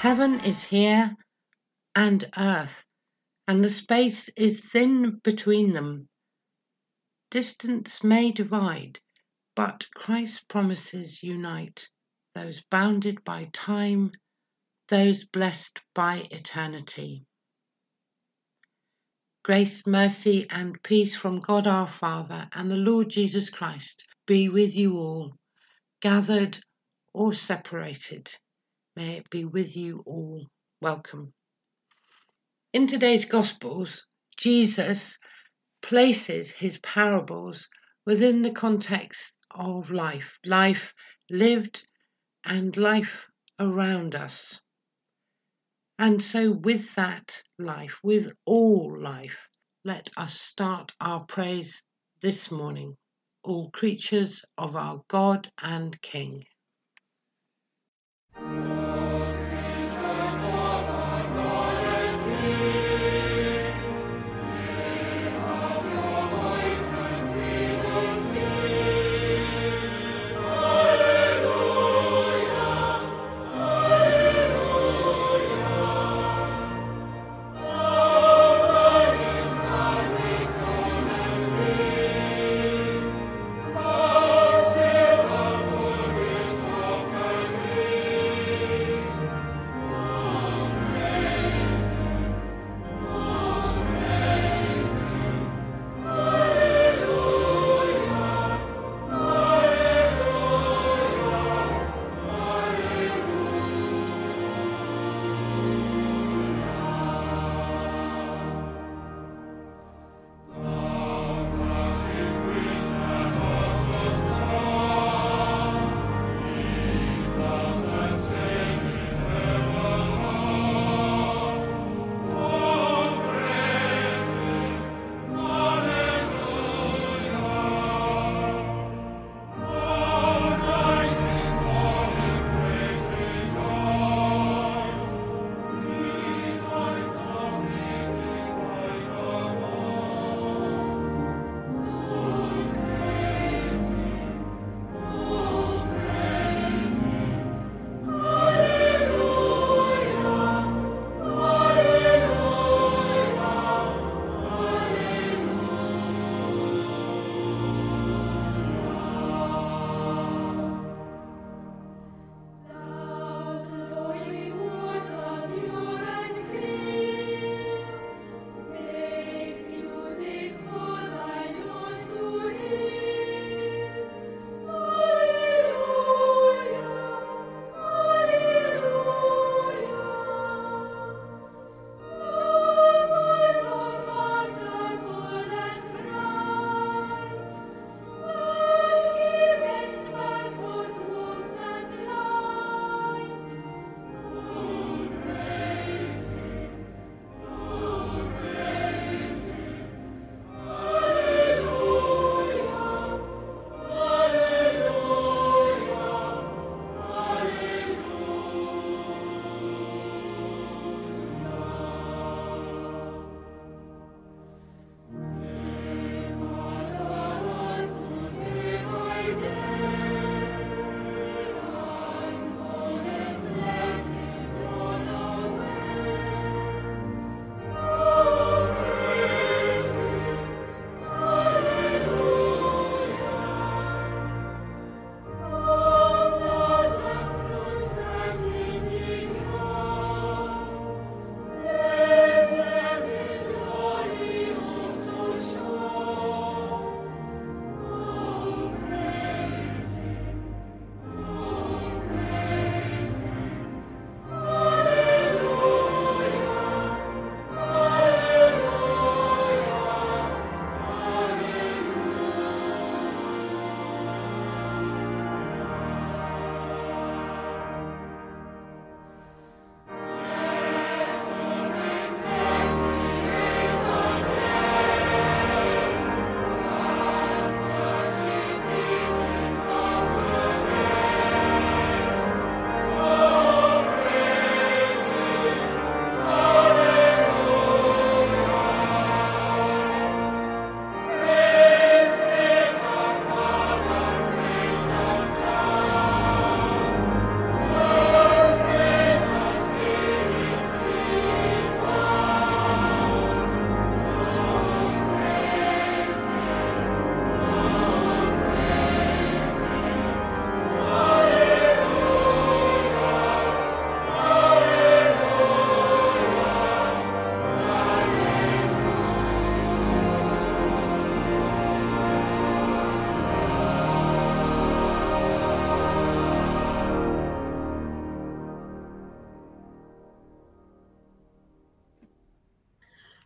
Heaven is here and earth, and the space is thin between them. Distance may divide, but Christ's promises unite those bounded by time, those blessed by eternity. Grace, mercy, and peace from God our Father and the Lord Jesus Christ be with you all, gathered or separated. May it be with you all. Welcome. In today's Gospels, Jesus places his parables within the context of life lived and life around us. And so with that life, with all life, let us start our praise this morning, all creatures of our God and King.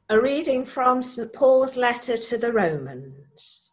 A reading from St. Paul's letter to the Romans.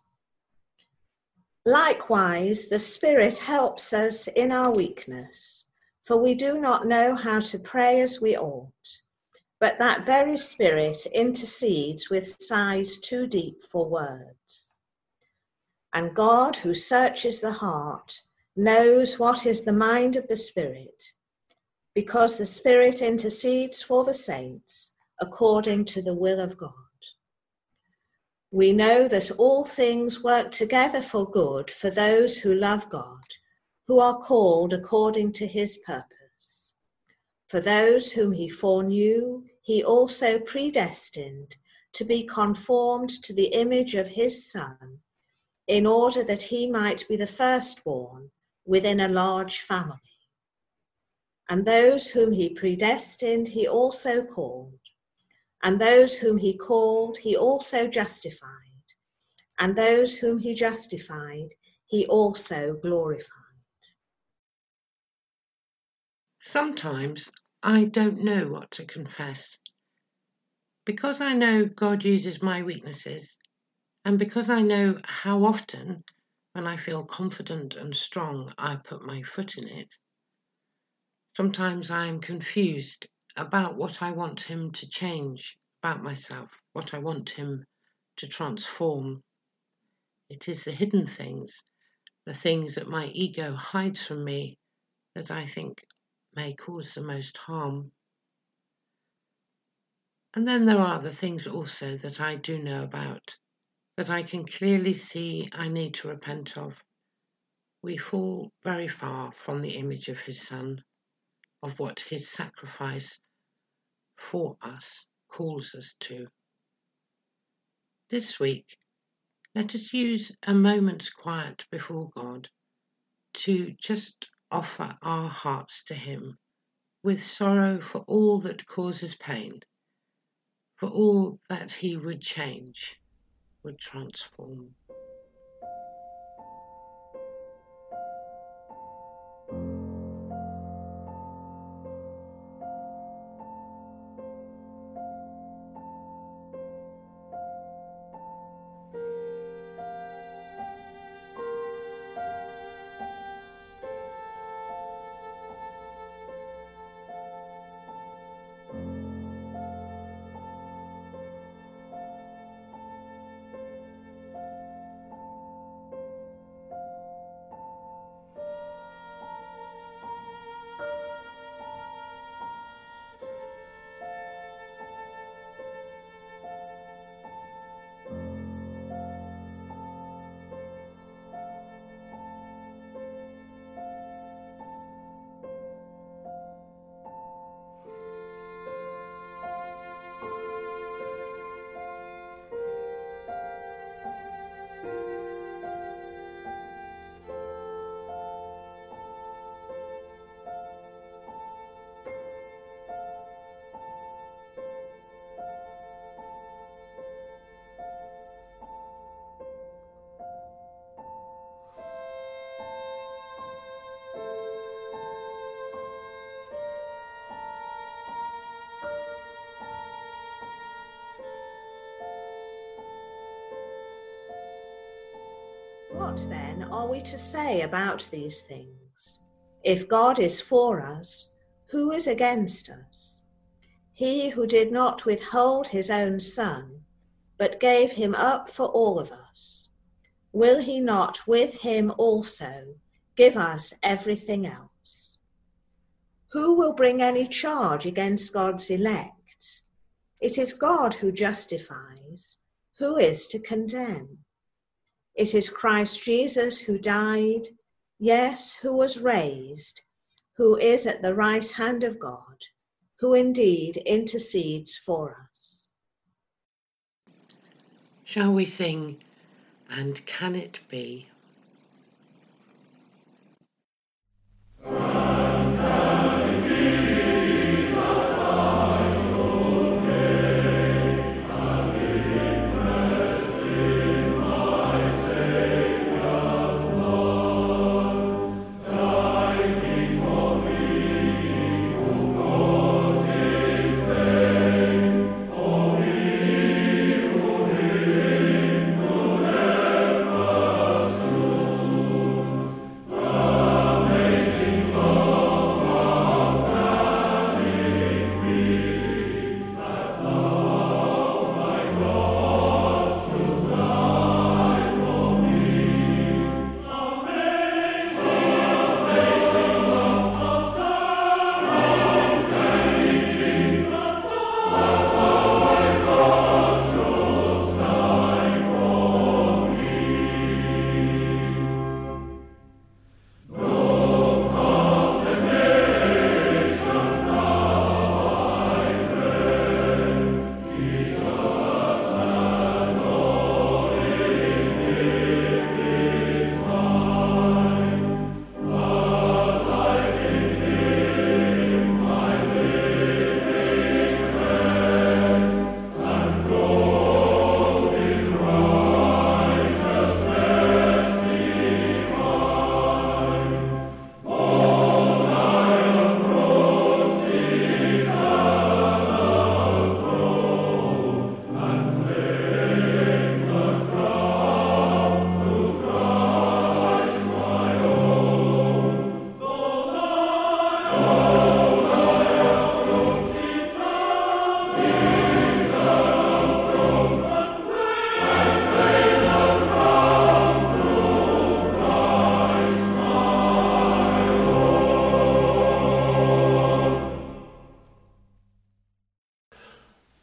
Likewise, the Spirit helps us in our weakness, for we do not know how to pray as we ought, but that very Spirit intercedes with sighs too deep for words. And God, who searches the heart, knows what is the mind of the Spirit, because the Spirit intercedes for the saints according to the will of God. We know that all things work together for good for those who love God, who are called according to his purpose. For those whom he foreknew, he also predestined to be conformed to the image of his Son, in order that he might be the firstborn within a large family. And those whom he predestined, he also called. And those whom he called, he also justified. And those whom he justified, he also glorified. Sometimes I don't know what to confess. Because I know God uses my weaknesses, and because I know how often, when I feel confident and strong, I put my foot in it, sometimes I am confused about what I want him to change about myself, what I want him to transform. It is the hidden things, the things that my ego hides from me, that I think may cause the most harm. And then there are the things also that I do know about, that I can clearly see I need to repent of. We fall very far from the image of his Son, of what his sacrifice for us calls us to. This week, let us use a moment's quiet before God to just offer our hearts to him with sorrow for all that causes pain, for all that he would change, would transform. What then are we to say about these things? If God is for us, who is against us? He who did not withhold his own Son, but gave him up for all of us, will he not with him also give us everything else? Who will bring any charge against God's elect? It is God who justifies. Who is to condemn? It is Christ Jesus who died, yes, who was raised, who is at the right hand of God, who indeed intercedes for us. Shall we sing, "And Can It Be"? For me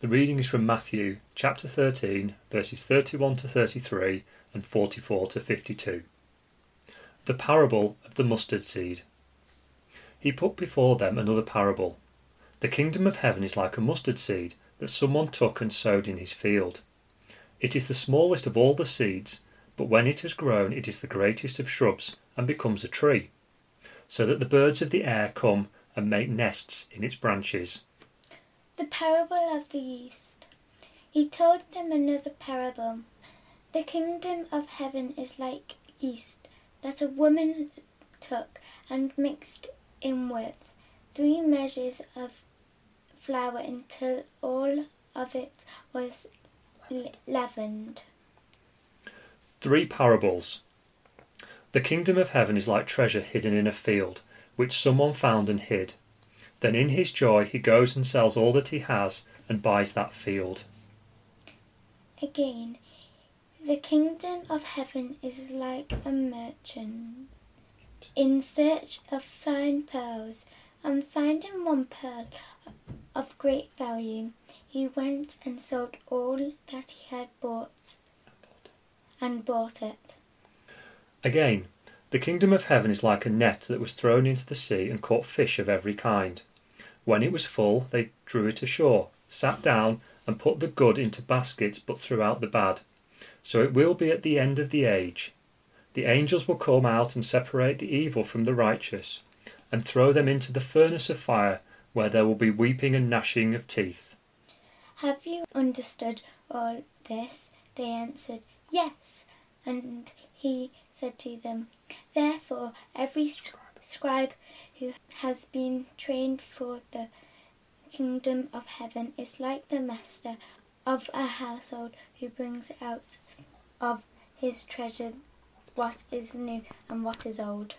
reading is from Matthew chapter 13, verses 31 to 33 and 44 to 52. The parable of the mustard seed. He put before them another parable. The kingdom of heaven is like a mustard seed that someone took and sowed in his field. It is the smallest of all the seeds, but when it has grown it is the greatest of shrubs and becomes a tree, so that the birds of the air come and make nests in its branches. The parable of the yeast. He told them another parable. The kingdom of heaven is like yeast that a woman took and mixed in with 3 measures of flour until all of it was leavened. 3 parables. The kingdom of heaven is like treasure hidden in a field, which someone found and hid. Then in his joy he goes and sells all that he has and buys that field. Again, the kingdom of heaven is like a merchant in search of fine pearls, and finding one pearl of great value, he went and sold all that he had bought and bought it. Again, the kingdom of heaven is like a net that was thrown into the sea and caught fish of every kind. When it was full, they drew it ashore, sat down, and put the good into baskets, but threw out the bad. So it will be at the end of the age. The angels will come out and separate the evil from the righteous, and throw them into the furnace of fire, where there will be weeping and gnashing of teeth. Have you understood all this? They answered, Yes. And he said to them, Therefore every scribe who has been trained for the kingdom of heaven is like the master of a household who brings out of his treasure what is new and what is old.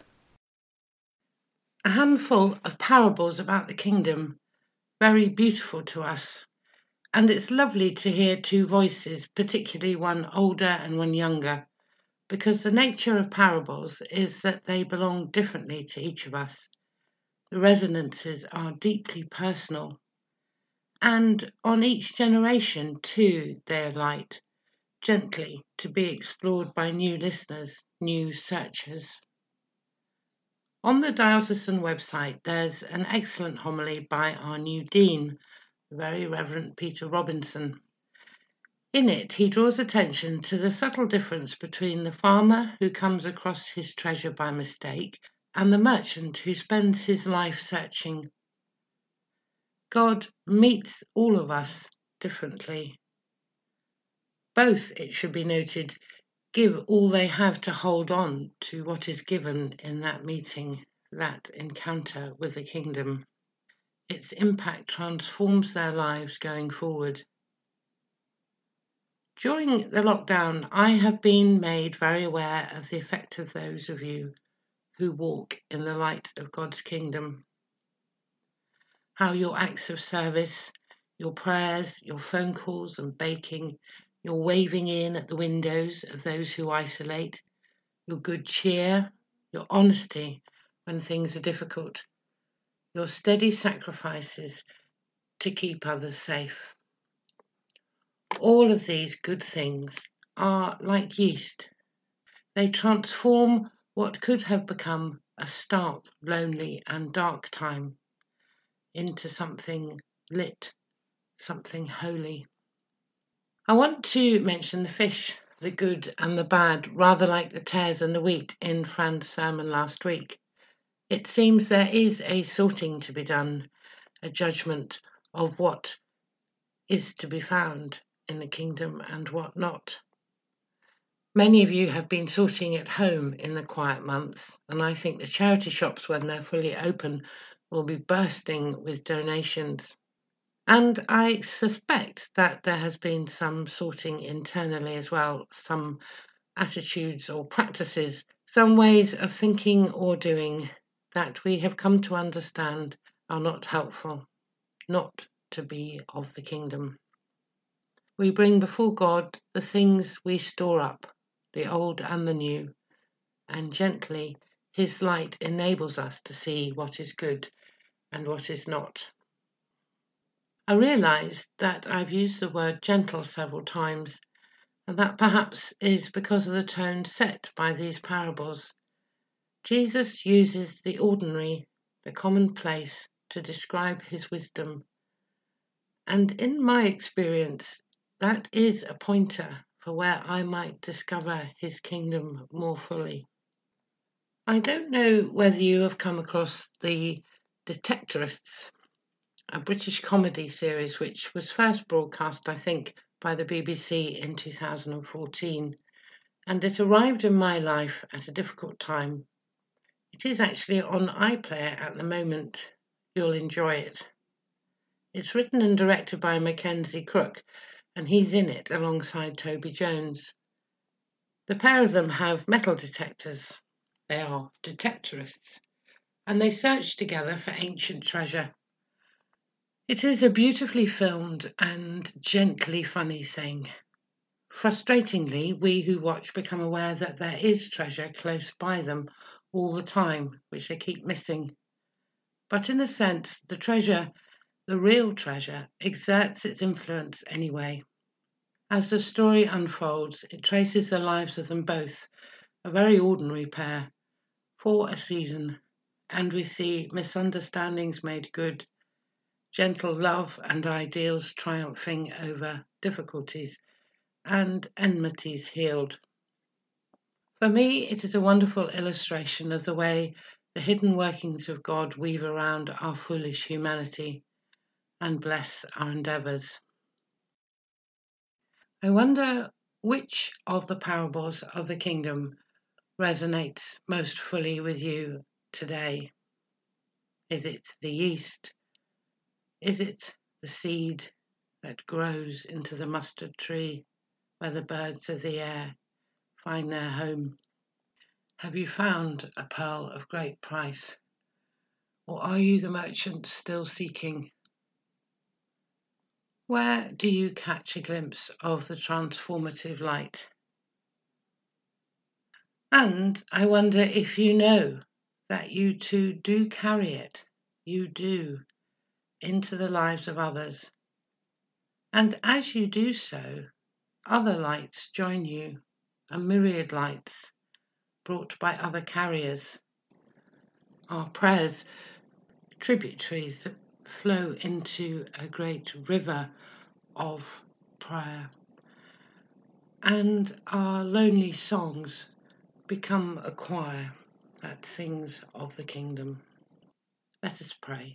A handful of parables about the kingdom, very beautiful to us. And it's lovely to hear 2 voices, particularly one older and one younger, because the nature of parables is that they belong differently to each of us. The resonances are deeply personal. And on each generation, too, they alight, gently to be explored by new listeners, new searchers. On the diocesan website, there's an excellent homily by our new dean, the Very Reverend Peter Robinson. In it, he draws attention to the subtle difference between the farmer who comes across his treasure by mistake and the merchant who spends his life searching. God meets all of us differently. Both, it should be noted, give all they have to hold on to what is given in that meeting, that encounter with the kingdom. Its impact transforms their lives going forward. During the lockdown, I have been made very aware of the effect of those of you who walk in the light of God's kingdom. How your acts of service, your prayers, your phone calls and baking, your waving in at the windows of those who isolate, your good cheer, your honesty when things are difficult, your steady sacrifices to keep others safe. All of these good things are like yeast. They transform what could have become a stark, lonely and dark time into something lit, something holy. I want to mention the fish, the good and the bad, rather like the tares and the wheat in Fran's sermon last week. It seems there is a sorting to be done, a judgment of what is to be found in the kingdom and what not. Many of you have been sorting at home in the quiet months, and I think the charity shops, when they're fully open, will be bursting with donations. And I suspect that there has been some sorting internally as well, some attitudes or practices, some ways of thinking or doing that we have come to understand are not helpful, not to be of the kingdom. We bring before God the things we store up, the old and the new, and gently His light enables us to see what is good and what is not. I realise that I've used the word gentle several times, and that perhaps is because of the tone set by these parables. Jesus uses the ordinary, the commonplace, to describe his wisdom. And in my experience, that is a pointer for where I might discover his kingdom more fully. I don't know whether you have come across The Detectorists, a British comedy series which was first broadcast, I think, by the BBC in 2014, and it arrived in my life at a difficult time. It is actually on iPlayer at the moment. You'll enjoy it. It's written and directed by Mackenzie Crook, and he's in it alongside Toby Jones. The pair of them have metal detectors. They are detectorists, and they search together for ancient treasure. It is a beautifully filmed and gently funny thing. Frustratingly, we who watch become aware that there is treasure close by them all the time, which they keep missing. But in a sense, the treasure, the real treasure, exerts its influence anyway. As the story unfolds, it traces the lives of them both, a very ordinary pair, for a season, and we see misunderstandings made good, gentle love and ideals triumphing over difficulties, and enmities healed. For me, it is a wonderful illustration of the way the hidden workings of God weave around our foolish humanity and bless our endeavours. I wonder which of the parables of the kingdom resonates most fully with you today. Is it the yeast? Is it the seed that grows into the mustard tree where the birds of the air find their home? Have you found a pearl of great price? Or are you the merchant still seeking? Where do you catch a glimpse of the transformative light? And I wonder if you know that you too do carry it, you do, into the lives of others. And as you do so, other lights join you, a myriad lights brought by other carriers. Our prayers, tributaries that flow into a great river of prayer. And our lonely songs become a choir that sings of the kingdom. Let us pray.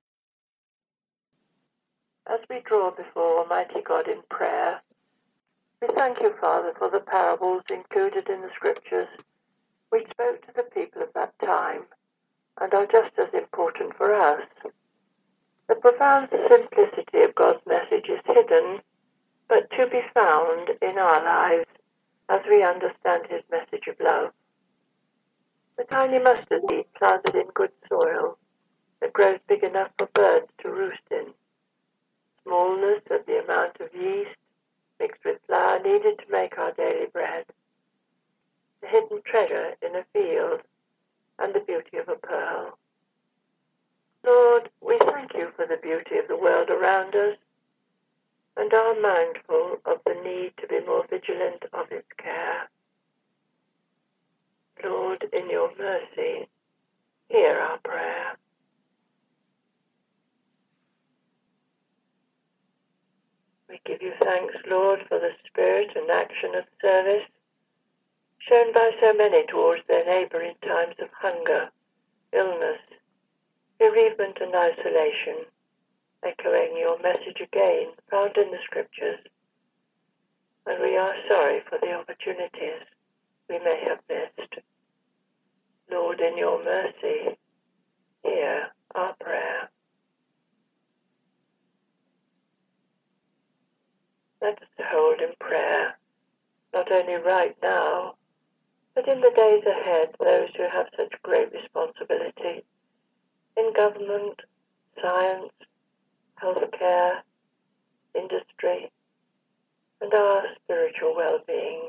As we draw before Almighty God in prayer, we thank you, Father, for the parables included in the Scriptures which spoke to the people of that time and are just as important for us. The profound simplicity of God's message is hidden, but to be found in our lives as we understand his message of love. The tiny mustard seed planted in good soil that grows big enough for birds to roost in. Smallness of the amount of yeast mixed with flour needed to make our daily bread. The hidden treasure in a field and the beauty of a pearl. Lord, we thank you for the beauty of the world around us and are mindful of the need to be more vigilant of its care. Lord, in your mercy, hear our prayer. We give you thanks, Lord, for the spirit and action of service shown by so many towards their neighbour in times of hunger, illness, bereavement and isolation, echoing your message again found in the Scriptures. And we are sorry for the opportunities we may have missed. Lord, in your mercy, hear our prayer. Let us hold in prayer, not only right now, but in the days ahead, those who have such great responsibility in government, science, healthcare, industry, and our spiritual well-being.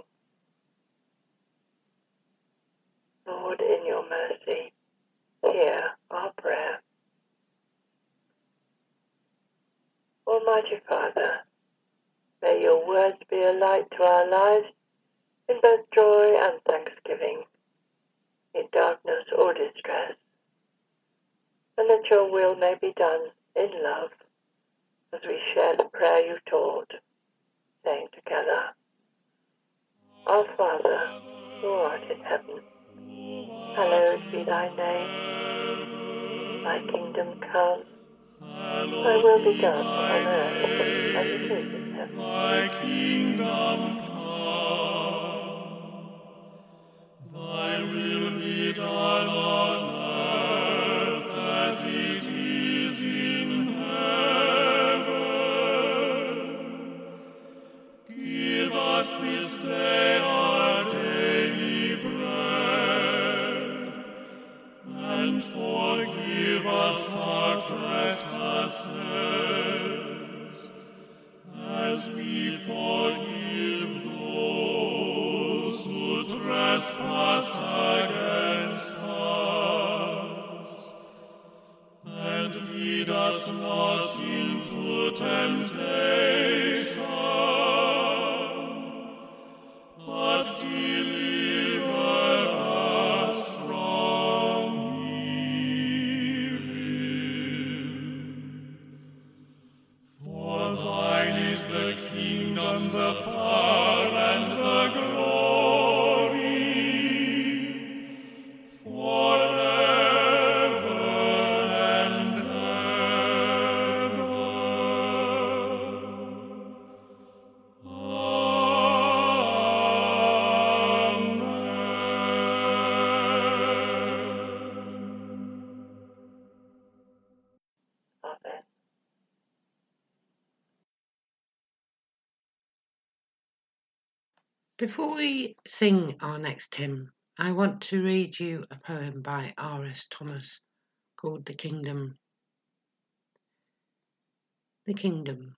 Lord, in your mercy, hear our prayer. Almighty Father, may your words be a light to our lives in both joy and thanksgiving, in darkness or distress, and that your will may be done in love as we share the prayer you taught, saying together, Our Father, who art in heaven, hallowed be thy name. Thy kingdom come, thy will be done on earth as it is in heaven. Thy kingdom come, thy will be done on earth as it is in heaven. Give us this day our daily bread, and forgive us our trespasses, as we forgive those who trespass against us. And lead us not into temptation, but deliver us from evil. For thine is the kingdom, the power, and the glory, forever and ever. Amen. Before we sing our next hymn, I want to read you a poem by R.S. Thomas called The Kingdom. The Kingdom.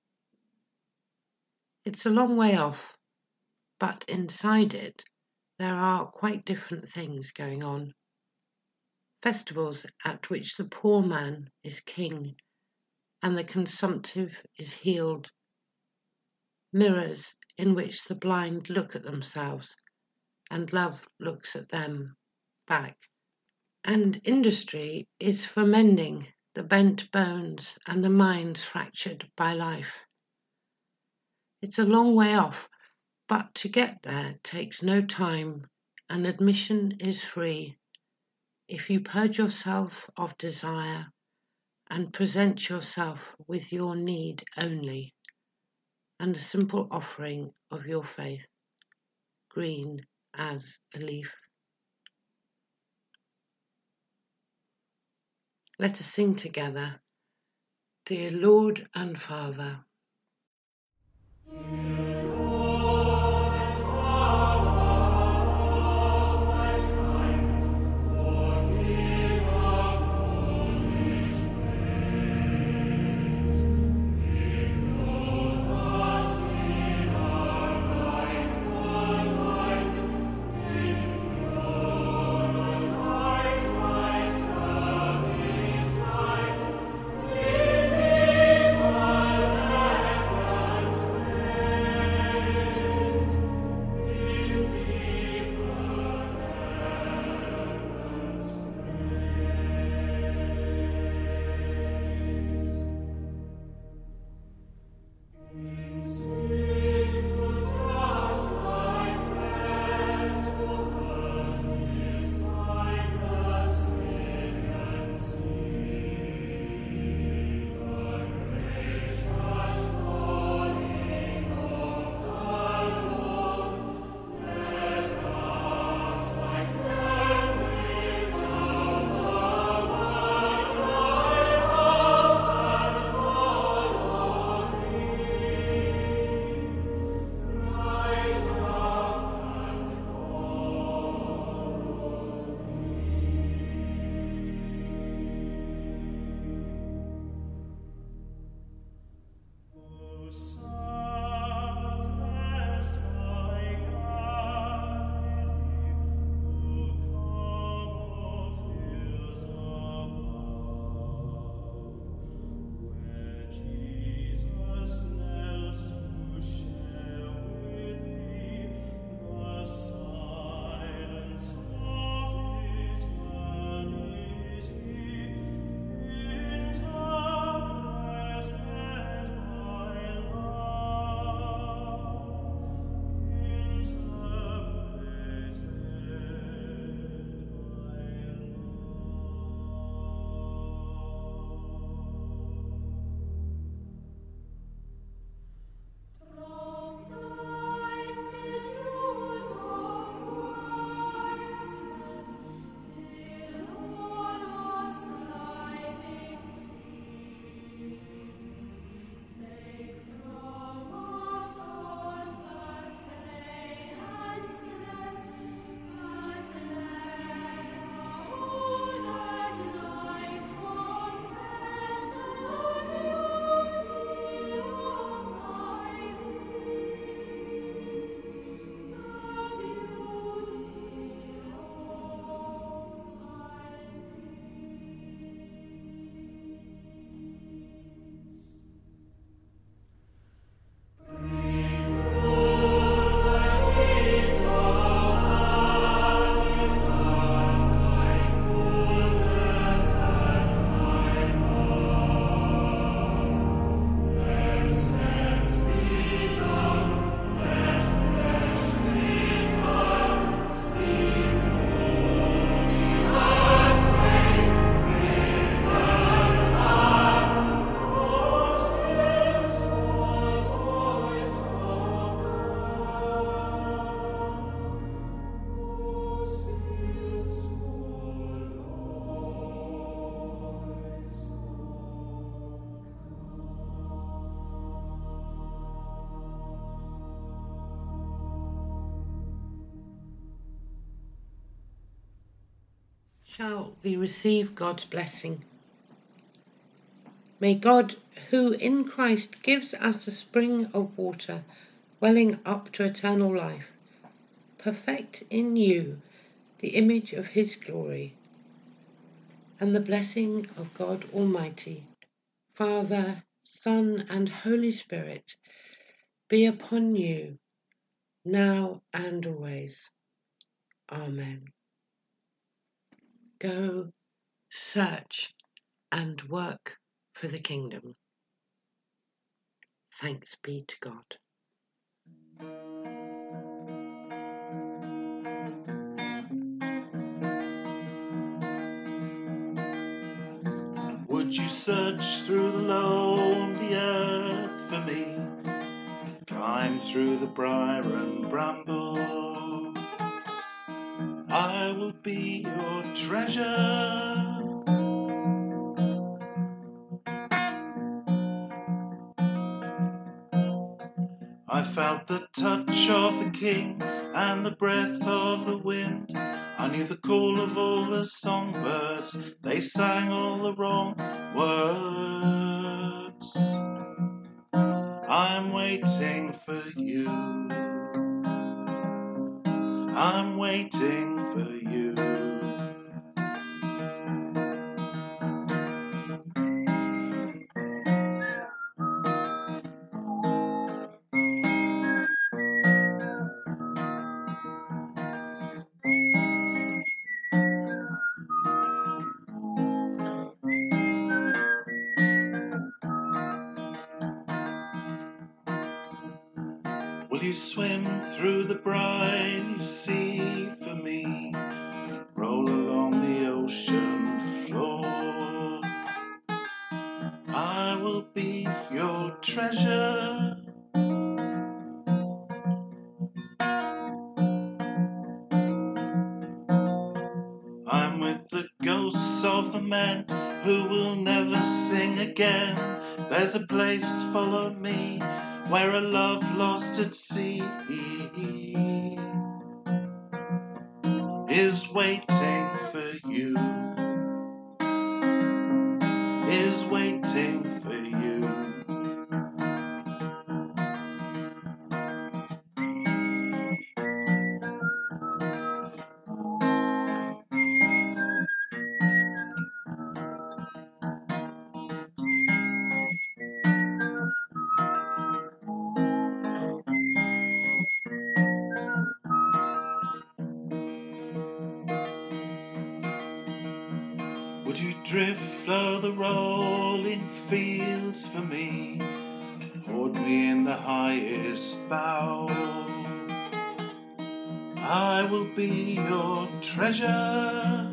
It's a long way off, but inside it there are quite different things going on. Festivals at which the poor man is king and the consumptive is healed. Mirrors in which the blind look at themselves and love looks at them back. And industry is for mending the bent bones and the minds fractured by life. It's a long way off, but to get there takes no time, and admission is free. If you purge yourself of desire and present yourself with your need only, and a simple offering of your faith, green as a leaf. Let us sing together, Dear Lord and Father. shall we receive God's blessing. May God, who in Christ gives us a spring of water welling up to eternal life, perfect in you the image of his glory, and the blessing of God Almighty, Father, Son, and Holy Spirit, be upon you, now and always. Amen. Go, search, and work for the kingdom. Thanks be to God. Would you search through the lonely earth for me? Climb through the briar and bramble. I will be your treasure. I felt the touch of the King and the breath of the wind. I knew the call of all the songbirds. They sang all the wrong words. I'm waiting for you. I'm waiting for you. Will you swim through the briny sea for me? Roll along the ocean floor. I will be your treasure. I'm with the ghosts of the men who will never sing again. There's a place, follow me, where a love lost at sea is waiting for you, is waiting for you. Would you drift o'er the rolling fields for me? Hold me in the highest bough. I will be your treasure.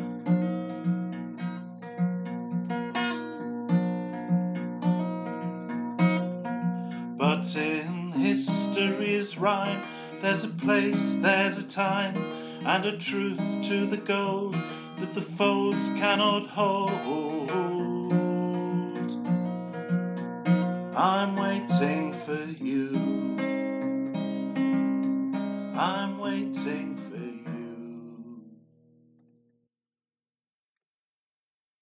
But in history's rhyme, there's a place, there's a time, and a truth to the gold that the foes cannot hold. I'm waiting for you. I'm waiting for you.